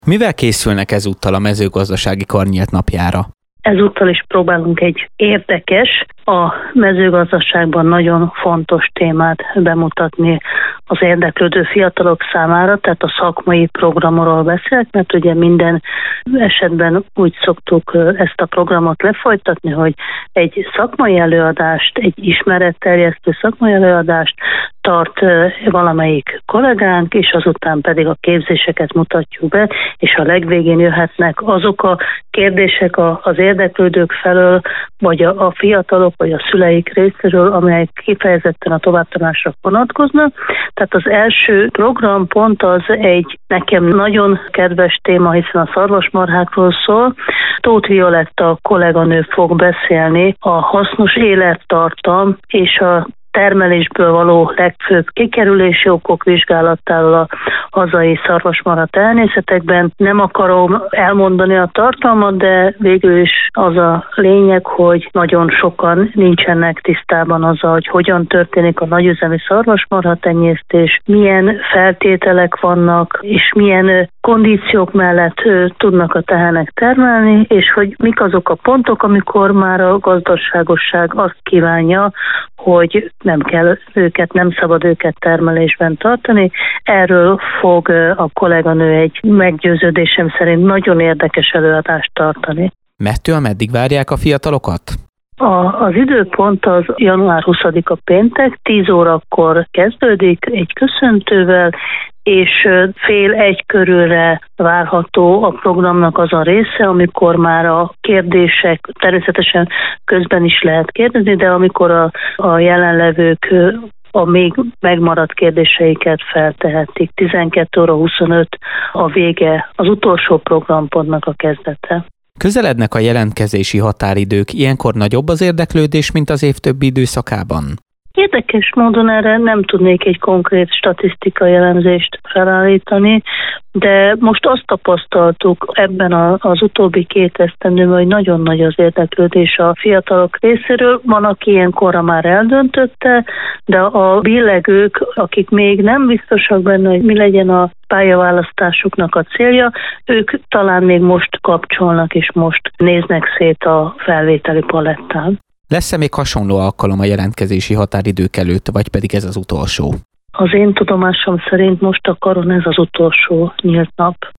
Mivel készülnek ezúttal a mezőgazdasági kar nyílt napjára? Ezúttal is próbálunk egy érdekes, a mezőgazdaságban nagyon fontos témát bemutatni az érdeklődő fiatalok számára, tehát a szakmai programról beszélek, mert ugye minden esetben úgy szoktuk ezt a programot lefolytatni, hogy egy szakmai előadást, egy ismeretterjesztő szakmai előadást tart valamelyik kollégánk, és azután pedig a képzéseket mutatjuk be, és a legvégén jöhetnek azok a kérdések az érdeklődők felől, vagy a fiatalok, vagy a szüleik részéről, amelyek kifejezetten a továbbtanulásra vonatkoznak. Tehát az első programpont az egy nekem nagyon kedves téma, hiszen a szarvasmarhákról szól. Tóth Violetta kolléganő fog beszélni a hasznos élettartam és a termelésből való legfőbb kikerülési okok vizsgálatáról a hazai szarvasmarha tehenészetekben. Nem akarom elmondani a tartalmat, de végül is az a lényeg, hogy nagyon sokan nincsenek tisztában azzal, hogy hogyan történik a nagyüzemi szarvasmarha tenyésztés, milyen feltételek vannak, és milyen kondíciók mellett tudnak a tehenek termelni, és hogy mik azok a pontok, amikor már a gazdaságosság azt kívánja, hogy nem szabad őket termelésben tartani. Erről fog a kolléganő egy meggyőződésem szerint nagyon érdekes előadást tartani. Mettől meddig várják a fiatalokat? Az időpont az január 20-a péntek, 10 órakor kezdődik egy köszöntővel, és fél egy körülre várható a programnak az a része, amikor már a kérdések, természetesen közben is lehet kérdezni, de amikor a jelenlevők a még megmaradt kérdéseiket feltehetik. 12:25 a vége, az utolsó programpontnak a kezdete. Közelednek a jelentkezési határidők, ilyenkor nagyobb az érdeklődés, mint az év többi időszakában? Érdekes módon erre nem tudnék egy konkrét statisztikai elemzést felállítani, de most azt tapasztaltuk ebben az utóbbi 2 esztendőben, hogy nagyon nagy az érdeklődés a fiatalok részéről. Van, aki ilyenkorra már eldöntötte, de a billegők, akik még nem biztosak benne, hogy mi legyen a pályaválasztásuknak a célja, ők talán még most kapcsolnak és most néznek szét a felvételi palettán. Lesz-e még hasonló alkalom a jelentkezési határidők előtt, vagy pedig ez az utolsó? Az én tudomásom szerint most a karon ez az utolsó nyílt nap.